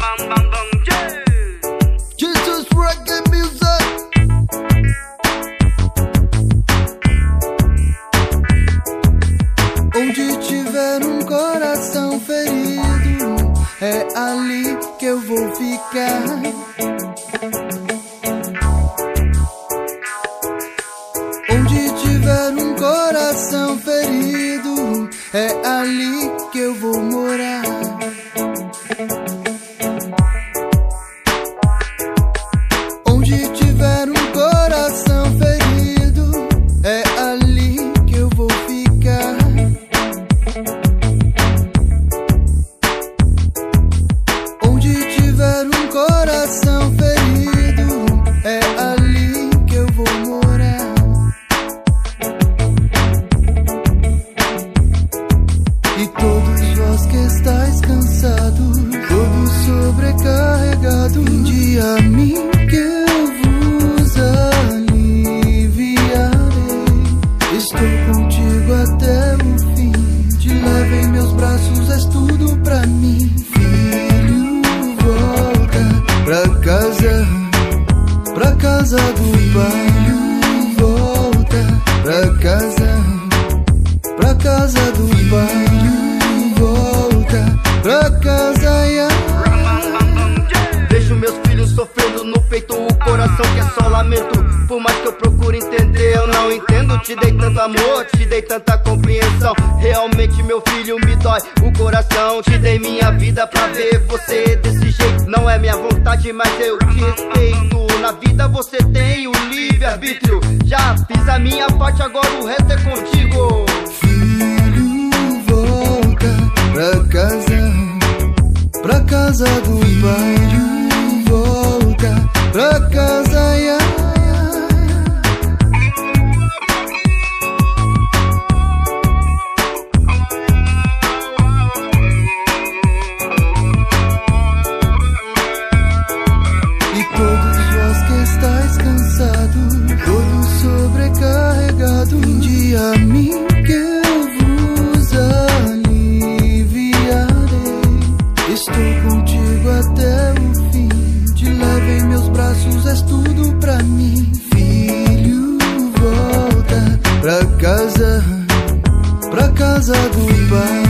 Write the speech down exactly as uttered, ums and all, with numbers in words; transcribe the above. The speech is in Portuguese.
Jesus Reggae Music. Onde tiver um coração ferido, é ali que eu vou ficar. Onde tiver um coração ferido, é ali que eu vou morar. Onde tiver um coração ferido, é ali que eu vou ficar. Onde tiver um coração ferido, é ali que eu vou morar. E todos vós que estáis cansados, todos sobrecarregados, vinde a mim que eu vos aliviarei. Estou contigo até o fim, te levo em meus braços, és tudo pra mim. Filho, volta pra casa, pra casa do Pai. Volta pra casa, pra casa do Pai. Volta pra casa, yeah. Vejo meus filhos sofrendo no peito, o coração que é só lamento. Por mais que eu procure entender, eu não entendo. Te dei tanto amor, te dei tanta compreensão. Realmente meu filho me dói o coração. Te dei minha vida pra ver você desse jeito. Não é minha vontade, mas eu te respeito. Na vida você tem o livre-arbítrio. Já fiz a minha parte, agora o resto é contigo. Filho, volta pra casa, pra casa do Pai. Volta pra casa, yeah. E todos vós que estáis cansados, todos sobrecarregados, vinde a mim que eu vos aliviarei. Estou contigo até o fim, te levo em meus braços, és tudo pra mim. Filho, volta pra casa, pra casa do Pai.